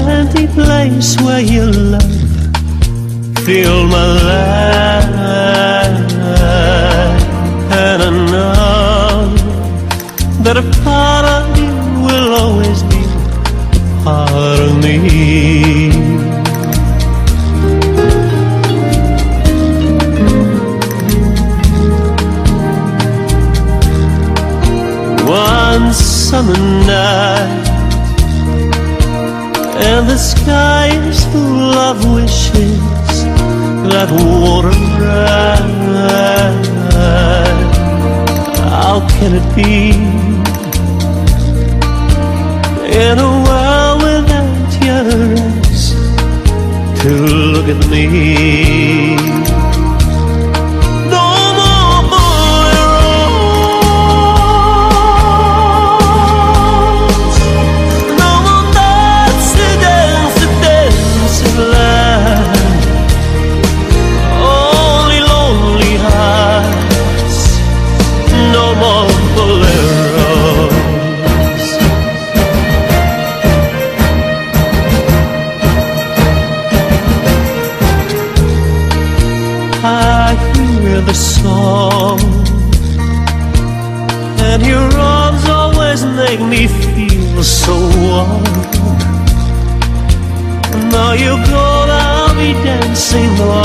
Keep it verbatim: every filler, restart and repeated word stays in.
empty place where your love filled my life. And I know that a part of you will always be part of me. One summer night, and the sky is full of wishes that water ride. How can it be, in a world without your eyes to look at me? No more boleros, no more nights to dance, to dance in line. Only lonely hearts, no more boleros. I hear the song, and your arms always make me feel so warm. Now you're gone, I'll be dancing along